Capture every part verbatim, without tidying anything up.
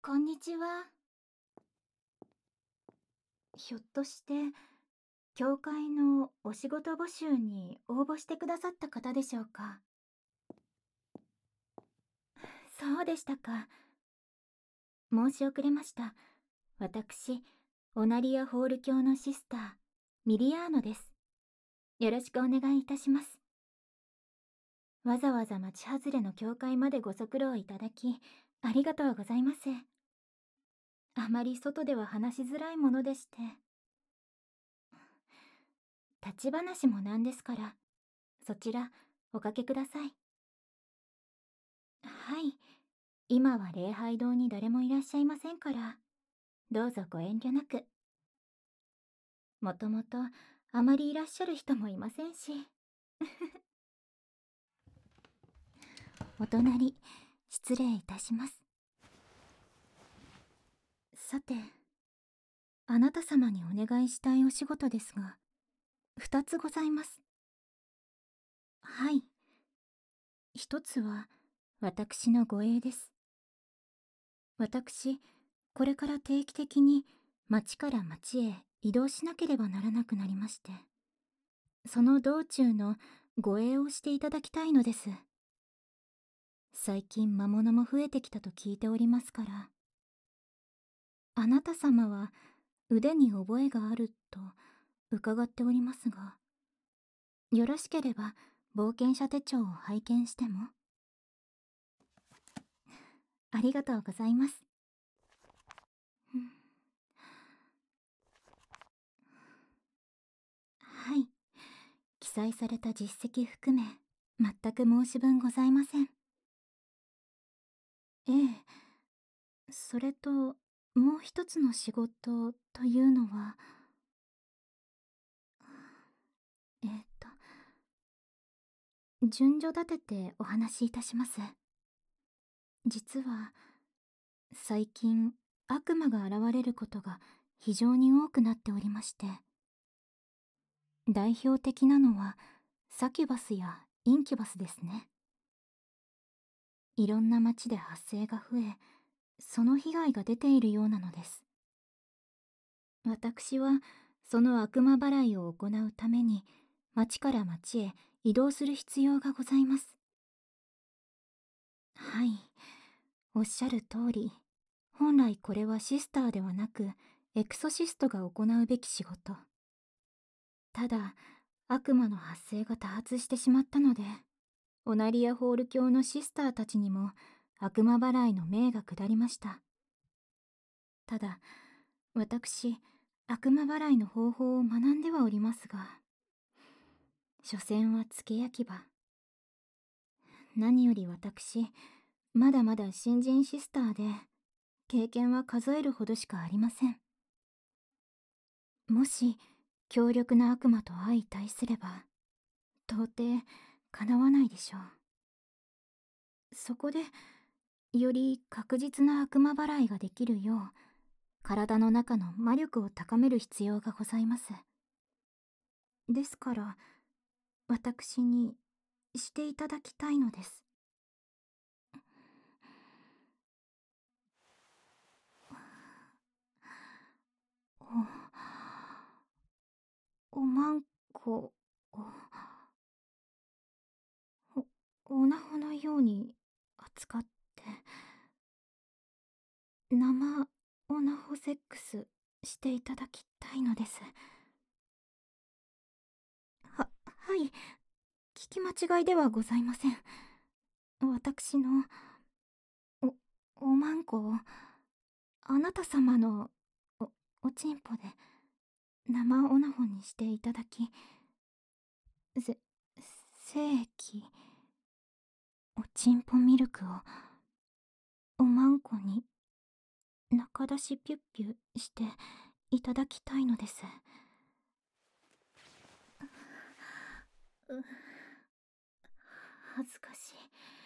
こんにちは。ひょっとして、教会のお仕事募集に応募してくださった方でしょうか？そうでしたか。申し遅れました。私、オナリア・ホール教のシスター、ミリアーノです。よろしくお願いいたします。わざわざ町外れの教会までご足労いただき、ありがとうございます。あまり外では話しづらいものでして。立ち話もなんですから、そちら、おかけください。はい。今は礼拝堂に誰もいらっしゃいませんから、どうぞご遠慮なく。もともと、あまりいらっしゃる人もいませんし。お隣、失礼いたします。さて、あなた様にお願いしたいお仕事ですが、二つございます。はい。一つは、私の護衛です。私、これから定期的に町から町へ移動しなければならなくなりまして、その道中の護衛をしていただきたいのです。最近魔物も増えてきたと聞いておりますから。あなた様は腕に覚えがあると伺っておりますが、よろしければ冒険者手帳を拝見しても？ありがとうございます。うん、はい。記載された実績含め、全く申し分ございません。ええ。それと、もう一つの仕事というのは、えっと、順序立ててお話しいたします。実は、最近、悪魔が現れることが非常に多くなっておりまして、代表的なのは、サキュバスやインキュバスですね。いろんな町で発生が増え、その被害が出ているようなのです。私は、その悪魔払いを行うために、町から町へ移動する必要がございます。はい。おっしゃる通り、本来これはシスターではなく、エクソシストが行うべき仕事。ただ、悪魔の発生が多発してしまったので、オナリア・ホール教のシスターたちにも悪魔払いの命が下りました。ただ、私、悪魔払いの方法を学んではおりますが、所詮は付け焼き場。何より私、まだまだ新人シスターで、経験は数えるほどしかありません。もし、強力な悪魔と相対すれば、到底、叶わないでしょう。そこで、より確実な悪魔払いができるよう、体の中の魔力を高める必要がございます。ですから、私にしていただきたいのです。お、おまんこを、お、おなほのように扱って、生オナホセックスしていただきたいのです。は、はい、聞き間違いではございません。私の、お、おまんこを、あなた様の、お、おちんぽで、生オナホにしていただき、せ、精液、おちんぽミルクを、おまんこに、中出しピュッピュしていただきたいのです。う、恥ずかし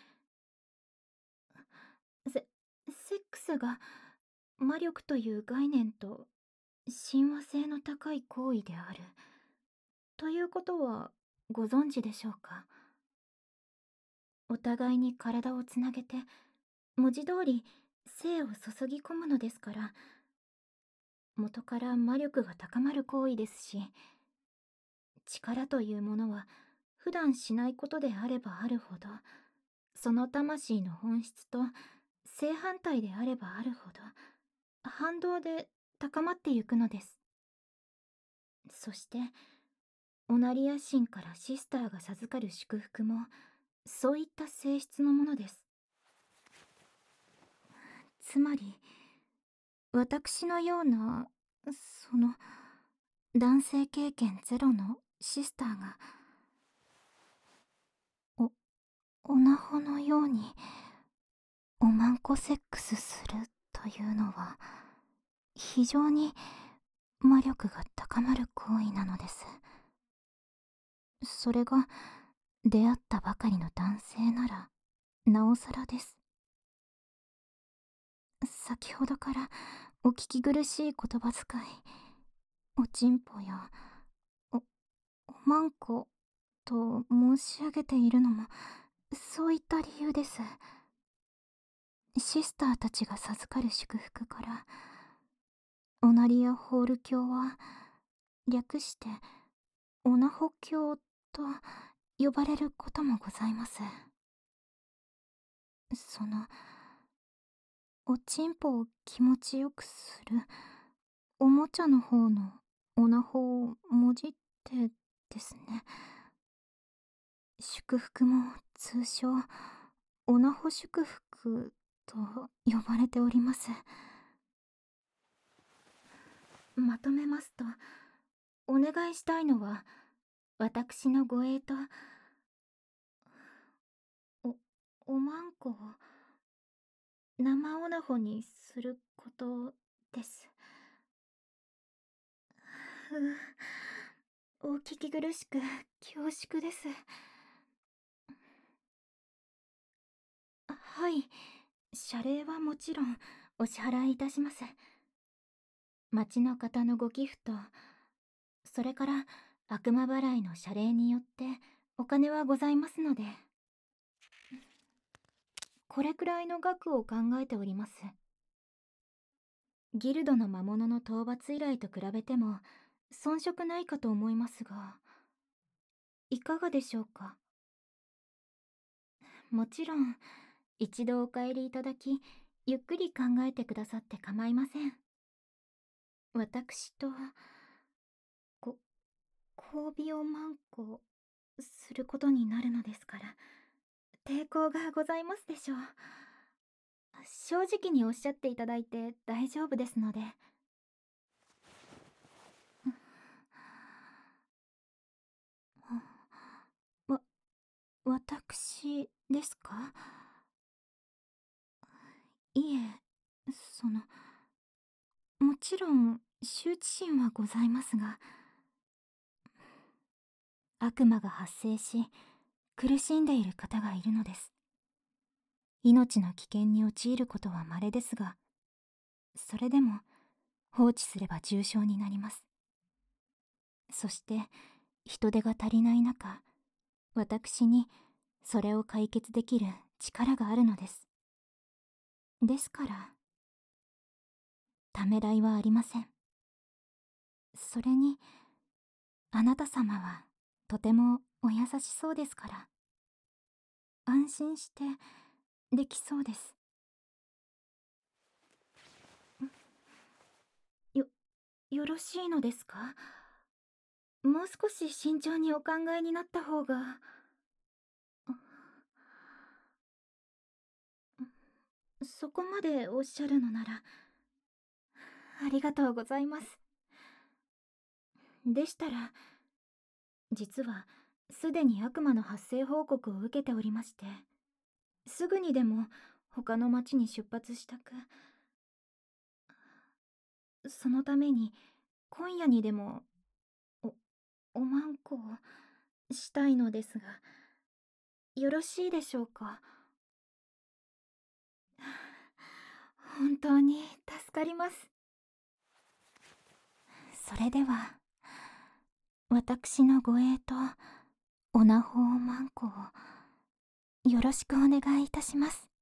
い。セ、セックスが魔力という概念と親和性の高い行為であるということはご存知でしょうか？お互いに体をつなげて、文字通り精を注ぎ込むのですから、元から魔力が高まる行為ですし、力というものは普段しないことであればあるほど、その魂の本質と正反対であればあるほど、反動で高まってゆくのです。そして、オナリア神からシスターが授かる祝福も、そういった性質のものです。つまり、私のような、その、男性経験ゼロのシスターが、お、オナホのように、おまんこセックスするというのは、非常に魔力が高まる行為なのです。それが、出会ったばかりの男性なら、なおさらです。先ほどからお聞き苦しい言葉遣い、おちんぽやお、おまんこと申し上げているのも、そういった理由です。シスターたちが授かる祝福から、オナリアホール教は、略してオナホ教と呼ばれることもございます。その、おちんぽを気持ちよくするおもちゃの方のオナホをもじってですね。祝福も通称オナホ祝福と呼ばれております。まとめますと、お願いしたいのは私の護衛とおおまんこを生オナホにすることです。うお聞き苦しく恐縮です。はい、謝礼はもちろんお支払いいたします。町の方のご寄付と、それから悪魔払いの謝礼によってお金はございますので、これくらいの額を考えております。ギルドの魔物の討伐依頼と比べても遜色ないかと思いますが、いかがでしょうか。もちろん一度お帰りいただき、ゆっくり考えてくださって構いません。私とこ交尾をまんこすることになるのですから、抵抗がございますでしょう。正直におっしゃっていただいて大丈夫ですので。わ、私ですか？いえ、その、もちろん羞恥心はございますが、悪魔が発生し苦しんでいる方がいるのです。命の危険に陥ることは稀ですが、それでも放置すれば重傷になります。そして人手が足りない中、私にそれを解決できる力があるのです。ですからためらいはありません。それにあなた様はとてもお優しそうですから、安心してできそうです。よ、よろしいのですか？もう少し慎重にお考えになった方が。そこまでおっしゃるのなら、ありがとうございます。でしたら、実はすでに悪魔の発生報告を受けておりまして、すぐにでも他の町に出発したく、そのために今夜にでもおおまんこをしたいのですが、よろしいでしょうか？本当に助かります。それでは私の護衛とオナホーマンコをよろしくお願いいたします。